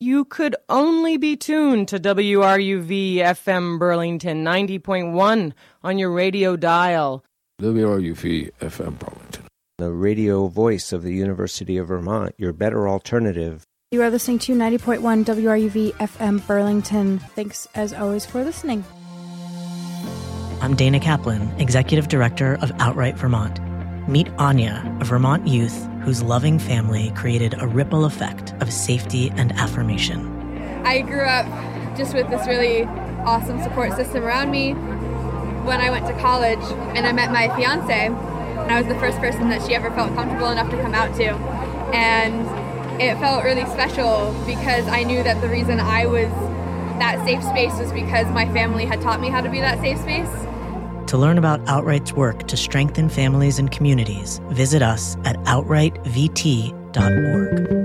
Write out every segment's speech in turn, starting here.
you could only be tuned to WRUV FM Burlington 90.1 on your radio dial. WRUV FM Burlington. The radio voice of the University of Vermont, your better alternative. You are listening to 90.1 WRUV FM Burlington. Thanks, as always, for listening. I'm Dana Kaplan, Executive Director of Outright Vermont. Meet Anya, a Vermont youth whose loving family created a ripple effect of safety and affirmation. I grew up just with this really awesome support system around me. When I went to college and I met my fiance, and I was the first person that she ever felt comfortable enough to come out to. And it felt really special because I knew that the reason I was that safe space was because my family had taught me how to be that safe space. To learn about Outright's work to strengthen families and communities, visit us at outrightvt.org.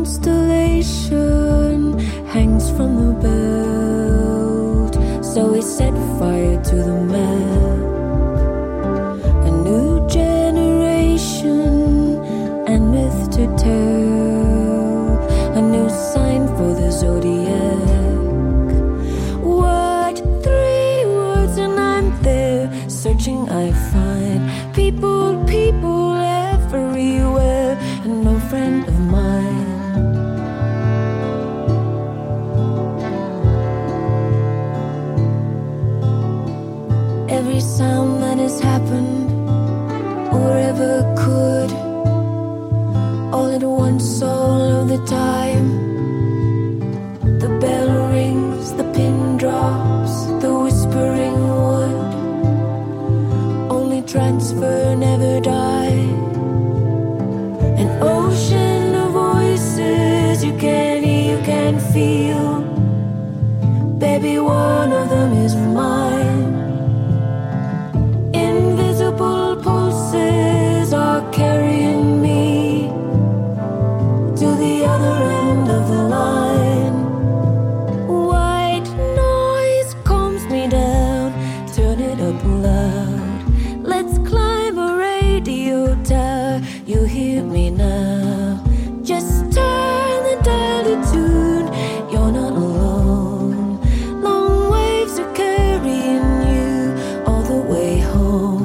constellation hangs from the belt. So we set fire to the map. A new generation and myth to tell. A new sign for the zodiac. What 3 words and I'm there. Searching I find people, people everywhere. And no friend of mine. Every sound that has happened or ever could, all at once, all of the time. The bell rings, the pin drops, the whispering wood. Only transfer, never die. An ocean of voices you can hear, you can feel. Baby, one of them is mine. Invisible pulses are carrying me to the other end of the line. White noise calms me down, turn it up loud. Let's climb a radio tower, you hear me now. Just turn the dial to tune, you're not alone. Long waves are carrying you all the way home.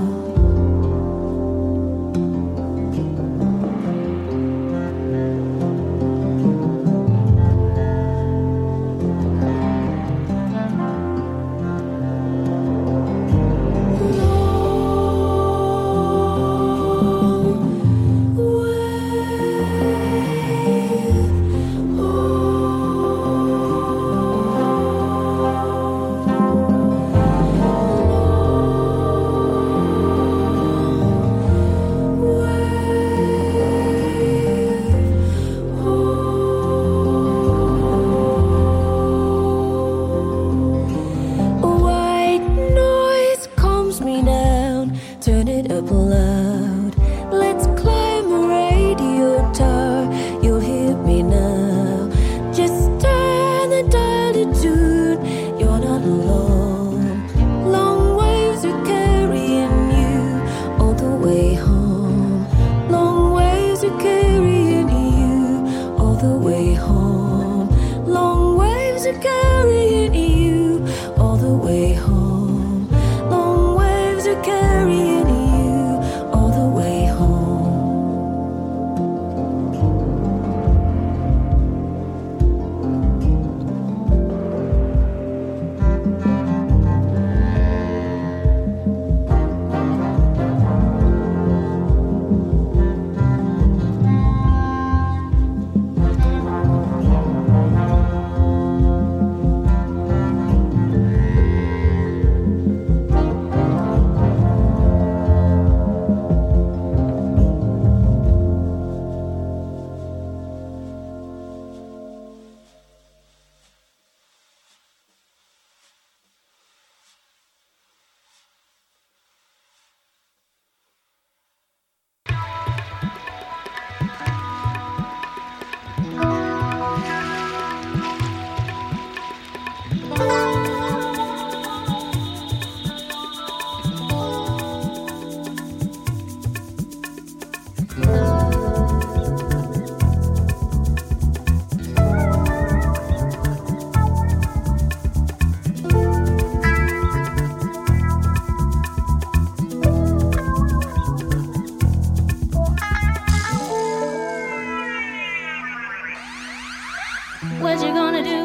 What you gonna do?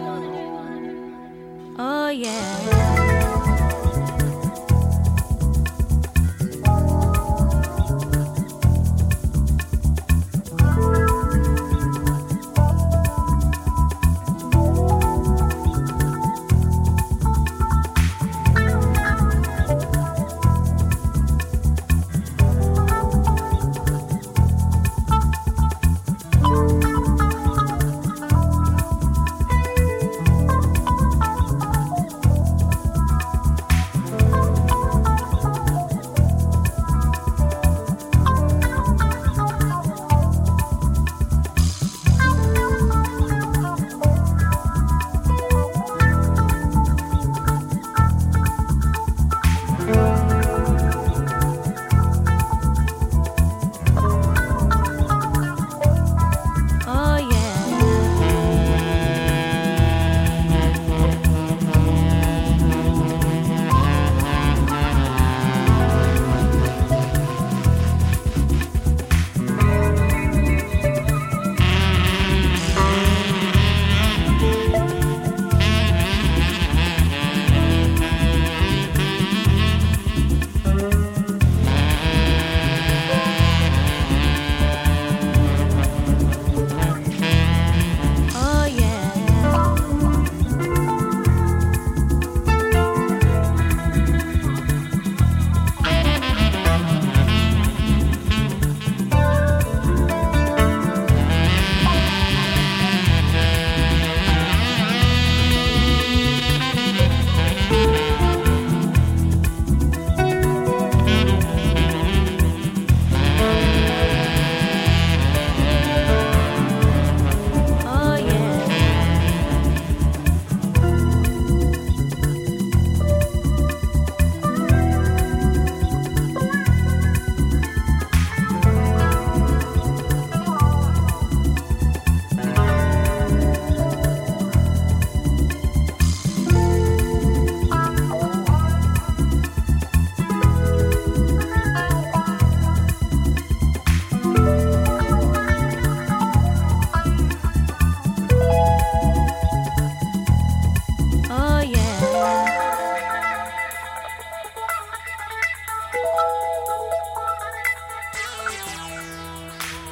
Oh yeah.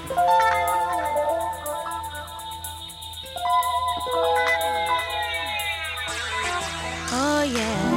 Oh yeah.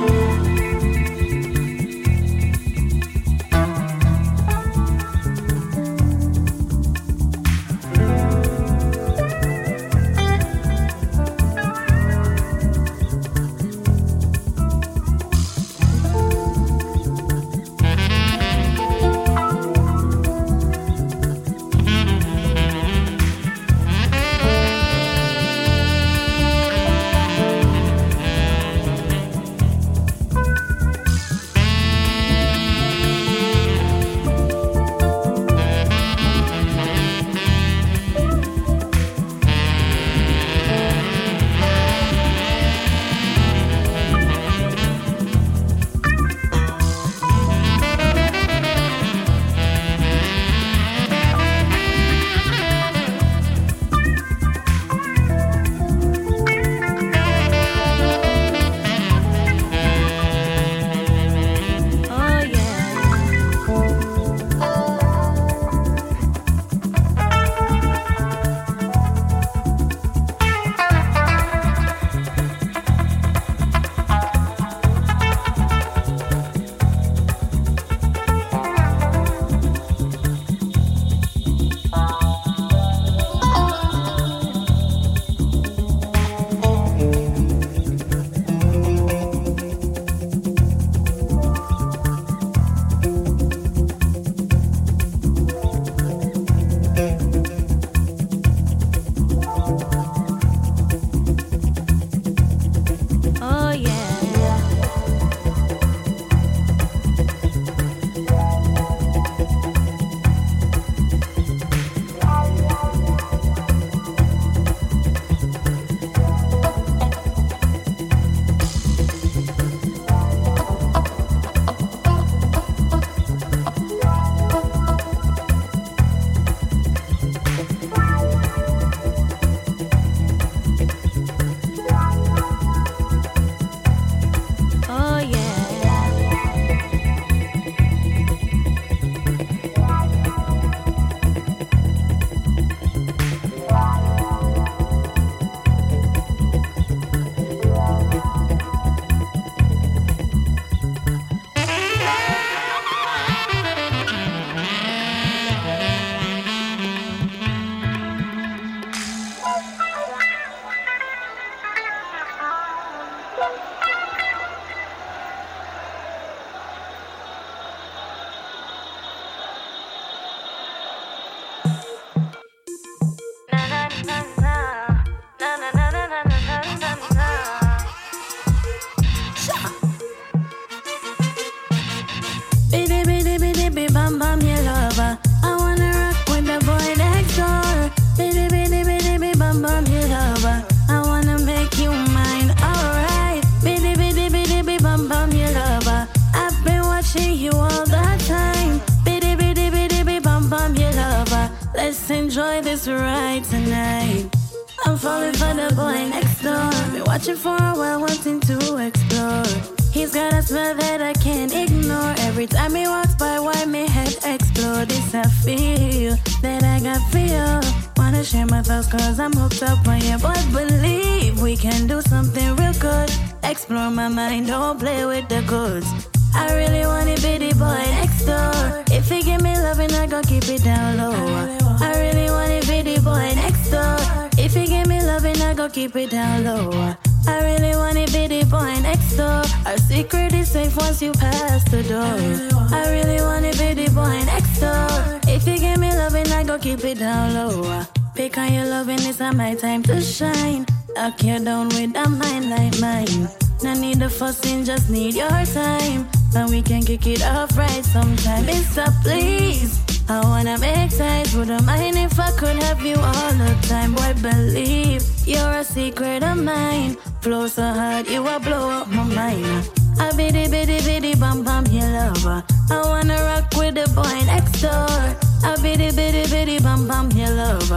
enjoy this ride tonight. I'm falling for the boy next door. Been watching for a while, wanting to explore. He's got a smell that I can't ignore. Every time he walks by, why my head explode? This I feel that I got feel. Wanna share my thoughts cause I'm hooked up on you. But believe we can do something real good. Explore my mind, don't play with the goods. I really wanna be the boy next door. If he give me loving, I gon' keep it down low. I really wanna be the boy next door. If he give me loving, I gon' keep it down low. I really wanna be the boy next door. Our secret is safe once you pass the door. I really wanna be the boy next door. If you give me loving, I gon' keep it down low. Pick on your loving, it's not my time to shine. Knock you down with a mind like mine. No need the fussing, just need your time. And we can kick it off right sometime. Mister, please, I wanna make time. Wouldn't mind if I could have you all the time. Boy, believe you're a secret of mine. Flow so hard, you will blow up my mind. I bitty bitty bitty bum bum your lover. I wanna rock with the boy next door. I bitty bitty bitty bum bum your lover.